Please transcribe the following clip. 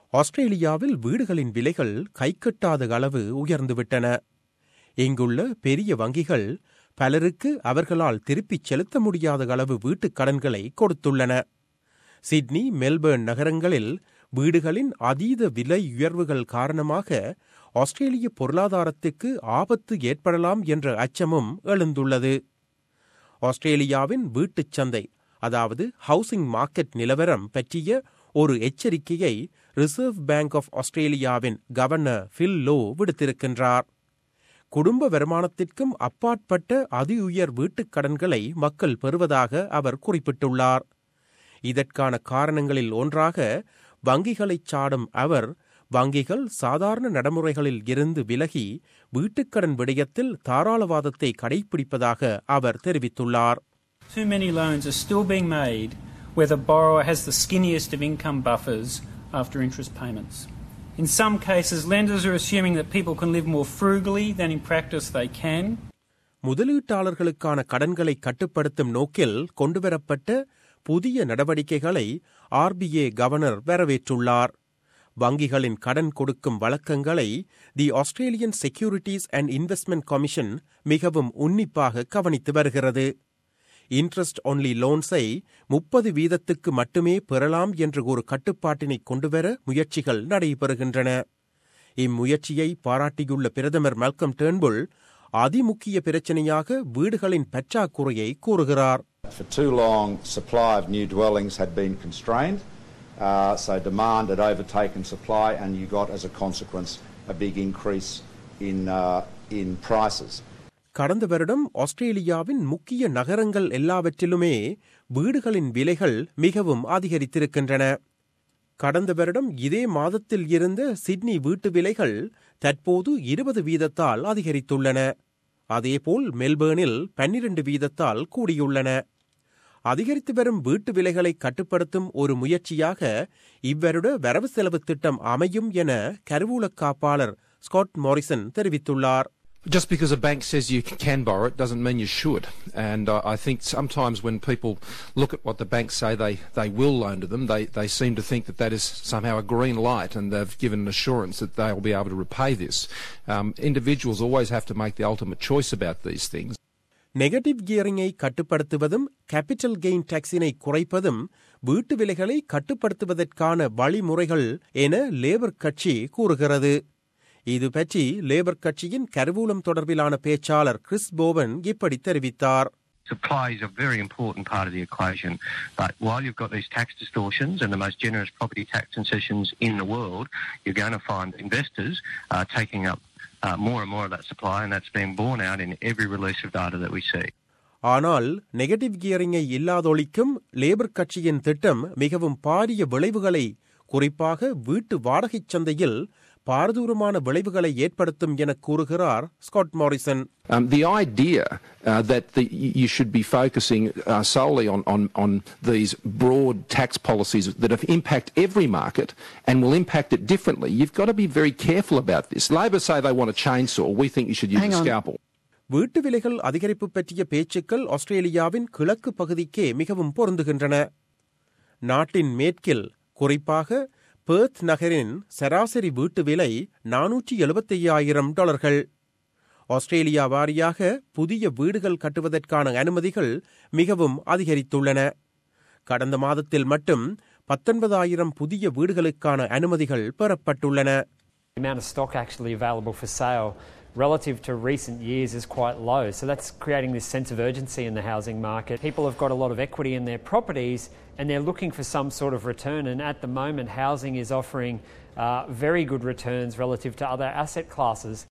ஆஸ்திரேலியாவில் வீடுகளின் விலைகள் கைக்கட்டாத அளவு உயர்ந்துவிட்டன. இங்குள்ள பெரிய வங்கிகள் பலருக்கு அவர்களால் திருப்பிச் செலுத்த முடியாத அளவு வீட்டுக் கடன்களை கொடுத்துள்ளன. சிட்னி, மெல்பர்ன் நகரங்களில் வீடுகளின் அதீத விலை உயர்வுகள் காரணமாக ஆஸ்திரேலிய பொருளாதாரத்துக்கு ஆபத்து ஏற்படலாம் என்ற அச்சமும் எழுந்துள்ளது. ஆஸ்திரேலியாவின் வீட்டுச் சந்தை, அதாவது ஹவுசிங் மார்க்கெட் நிலவரம் பற்றிய ஒரு எச்சரிக்கையை ரிசர்வ் பேங்க் ஆஃப் ஆஸ்திரேலியாவின் கவர்னர் ஃபில் லோ விடுத்திருக்கின்றார். குடும்ப வருமானத்திற்கும் அப்பாற்பட்ட அதி உயர் வீட்டுக் கடன்களை மக்கள் பெறுவதாக அவர் குறிப்பிட்டுள்ளார். இதற்கான காரணங்களில் ஒன்றாக வங்கிகளைச் சாடும் அவர், வங்கிகள் சாதாரண நடைமுறைகளில் இருந்து விலகி வீட்டுக்கடன் விடயத்தில் தாராளவாதத்தை கடைபிடிப்பதாக அவர் தெரிவித்துள்ளார். Too many loans are still being made where the borrower has the skinniest of income buffers after interest payments. In some cases, lenders are assuming that people can live more frugally than in practice they can. முதலீட்டாளர்களுக்கான கடன்களை கட்டுப்படுத்தும் நோக்கில் கொண்டுவரப்பட்ட புதிய நடவடிக்கைகளை RBA governor வரவேற்றுள்ளார். வங்கிகளின் கடன் கொடுக்கும் வழக்கங்களை the Australian securities and investment commission மிகவும் உன்னிப்பாக கவனித்து வருகிறது. இன்ட்ரெஸ்ட் ஒன்லி லோன்ஸை 30% மட்டுமே பெறலாம் என்ற ஒரு கட்டுப்பாட்டினை கொண்டுவர முயற்சிகள் நடைபெறுகின்றன. இம்முயற்சியை பாராட்டியுள்ள பிரதமர் மால்கம் டர்ன்புல் அதிமுக்கிய பிரச்சனையாக வீடுகளின் பற்றாக்குறையை கூறுகிறார். For too long, supply of new dwellings had been constrained, so demand had overtaken supply, and you got, as a consequence, a big increase in prices. கடந்த வருடம் ஆஸ்திரேலியாவின் முக்கிய நகரங்கள் எல்லாவற்றிலுமே வீடுகளின் விலைகள் மிகவும் அதிகரித்திருக்கின்றன. கடந்த வருடம் இதே மாதத்தில் இருந்த சிட்னி வீட்டு விலைகள் தற்போது 20% அதிகரித்துள்ளன. அதேபோல் மெல்பர்னில் 12% கூடியுள்ளன. அதிகரித்து வரும் வீட்டு விலைகளை கட்டுப்படுத்தும் ஒரு முயற்சியாக இவ்வருட வரவு செலவு திட்டம் அமையும் என கருவூல காப்பாளர் ஸ்காட் மாரிசன் தெரிவித்துள்ளார். Just because a bank says you can borrow it doesn't mean you should. And I think sometimes when people look at what the banks say they will loan to them, they seem to think that is somehow a green light and they've given an assurance that they will be able to repay this. Individuals always have to make the ultimate choice about these things. Negative கியரிங்கை கட்டுப்படுத்துவதும் capital gain டாக்ஸினை குறைப்பதும் வீட்டு விலைகளை கட்டுப்படுத்துவதற்கான வழிமுறைகள் என labour கட்சி கூறுகிறது. இது பற்றி லேபர் கட்சியின் கருவூலம் தொடர்பிலான பேச்சாளர் கிறிஸ் போவன் இப்படி தெரிவித்தார். Supply is a very important part of the equation, but while you've got these tax distortions and the most generous property tax concessions in the world, you're going to find investors taking up more and more of that supply, and that's being borne out in every release of data that we see. ஆனால் negative கியரிங்கை இல்லாதொழிக்கும் labour கட்சியின் திட்டம் மிகவும் பாரிய விளைவுகளை, குறிப்பாக வீட்டு வாடகைச் சந்தையில் பாரதூரமான விளைவுகளை ஏற்படுத்தும் என கூறுகிறார் Scott Morrison. The idea that you should be focusing solely on these broad tax policies that have impact every market and will impact it differently, you've got to be very careful about this. Labor say they want a chainsaw. We think you should use a scalpel. வீட்டு விலைகள் அதிகரிப்பு பற்றிய பேச்சுக்கள் ஆஸ்திரேலியாவின் கிழக்கு பகுதிக்கே மிகவும் பொருந்துகின்றன. நாட்டின் மேற்கில், குறிப்பாக பெர்த் நகரின் சராசரி வீட்டு விலை $475,000. ஆஸ்திரேலியா வாரியாக புதிய வீடுகள் கட்டுவதற்கான அனுமதிகள் மிகவும் அதிகரித்துள்ளன. கடந்த மாதத்தில் மட்டும் 19,000 புதிய வீடுகளுக்கான அனுமதிகள் பெறப்பட்டுள்ளன. The amount of stock actually available for sale relative to recent years is quite low. So that's creating this sense of urgency in the housing market. People have got a lot of equity in their properties and they're looking for some sort of return. And at the moment, housing is offering very good returns relative to other asset classes.